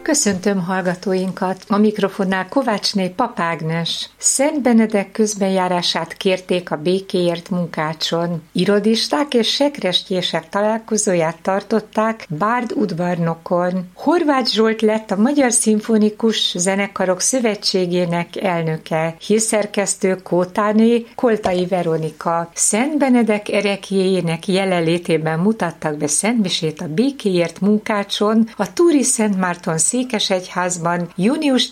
Köszöntöm hallgatóinkat! A mikrofonnál Kovácsné Pap Ágnes. Szent Benedek közbenjárását kérték a békéért munkácson. Irodisták és sekrestyések találkozóját tartották Bárd udvarnokon. Horváth Zsolt lett a Magyar Szimfonikus Zenekarok Szövetségének elnöke. Hírszerkesztő Kótáné Koltai Veronika. Szent Benedek ereklyéjének jelenlétében mutattak be szentmisét a békéért munkácson a Túri Szent Márton Székesegyházban június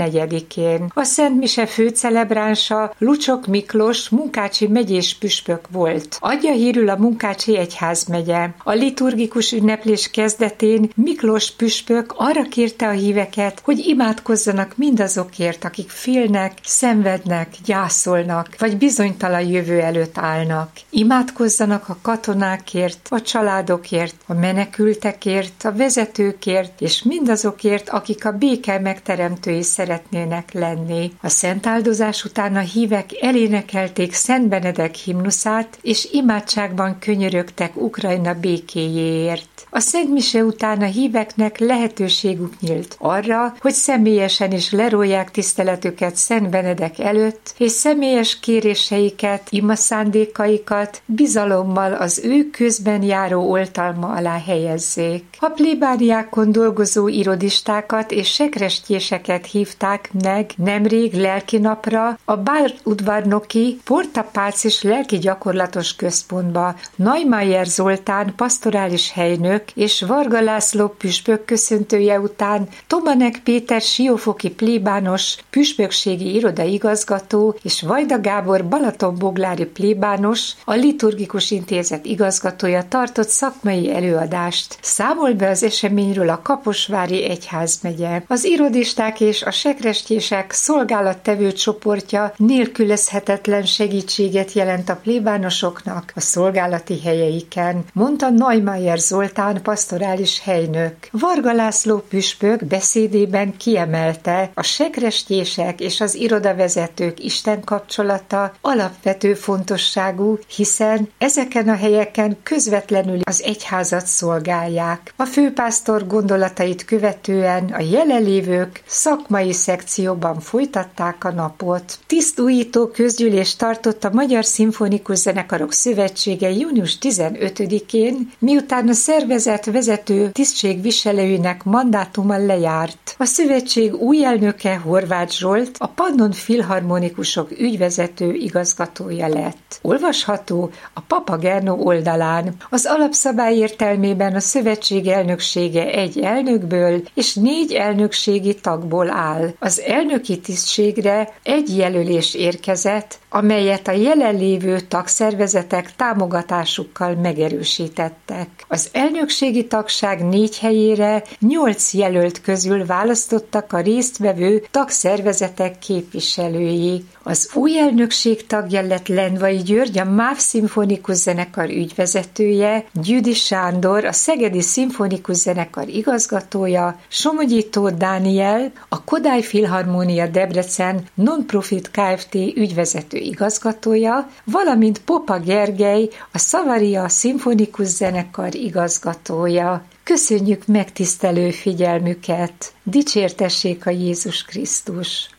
14-én. A szentmise főcelebránsa Lucsok Miklós munkácsi megyés püspök volt. Adja hírül a Munkácsi egyházmegye. A liturgikus ünneplés kezdetén Miklós püspök arra kérte a híveket, hogy imádkozzanak mindazokért, akik félnek, szenvednek, gyászolnak, vagy bizonytalan jövő előtt állnak. Imádkozzanak a katonákért, a családokért, a menekültekért, a vezetőkért, és mindazokért, akik a béke megteremtői szeretnének lenni. A szentáldozás után a hívek elénekelték Szent Benedek himnuszát, és imádságban könyörögtek Ukrajna békéjéért. A szentmise után a híveknek lehetőségük nyílt arra, hogy személyesen is lerólják tiszteletüket Szent Benedek előtt, és személyes kéréseiket, imaszándékaikat bizalommal az ő közben járó oltalma alá helyezzék. A plébániákon dolgozó irodistákat és sekrestyéseket hívták meg nemrég lelkinapra a Bárd udvarnoki Portapálcis lelki gyakorlatos központba. Neumayer Zoltán pastorális helynök és Varga László püspök köszöntője után Tomanek Péter siófoki plébános püspökségi irodaigazgató és Vajda Gábor balatonboglári plébános, a liturgikus intézet igazgatója tartott szakmai előadást. Számol be az eseményről a Kaposvári egyházmegye. Az irodisták és a sekrestyések szolgálattevő csoportja nélkülözhetetlen segítséget jelent a plébánosoknak a szolgálati helyeiken, mondta Neumayer Zoltán pastorális helynök. Varga László püspök beszédében kiemelte, a sekrestyések és az irodavezetők Isten kapcsolata alapvető fontosságú, hiszen ezeken a helyeken közvetlenül az egyházat szolgálják. A főpásztor gondolatait követően a jelenlévők szakmai szekcióban folytatták a napot. Tisztújító közgyűlést tartott a Magyar Szimfonikus Zenekarok Szövetsége június 15-én, miután a szervezet vezető tisztségviselőinek mandátuma lejárt. A szövetség új elnöke Horváth Zsolt a Pannon Filharmonikusok ügyvezető igazgatója lett. Olvasható a Papagernó oldalán. Az alapszabály értelmében a szövetség elnöksége egy elnökből és 4 elnökségi tagból áll. Az elnöki tisztségre egy jelölés érkezett, amelyet a jelenlévő tagszervezetek támogatásukkal megerősítettek. Az elnökségi tagság 4 helyére 8 jelölt közül választottak a résztvevő tagszervezetek képviselői. Az új elnökség tagja lett Lendvai György, a MÁV Szimfonikus Zenekar ügyvezetője, Gyüdi Sándor, a Szegedi Szimfonikus Zenekar igazgatója, Somogyi Tóth Dániel, a Kodály Filharmónia Debrecen Non-Profit Kft. Ügyvezető igazgatója, valamint Popa Gergely, a Szavaria Szimfonikus Zenekar igazgatója. Köszönjük megtisztelő figyelmüket! Dicsértessék a Jézus Krisztus!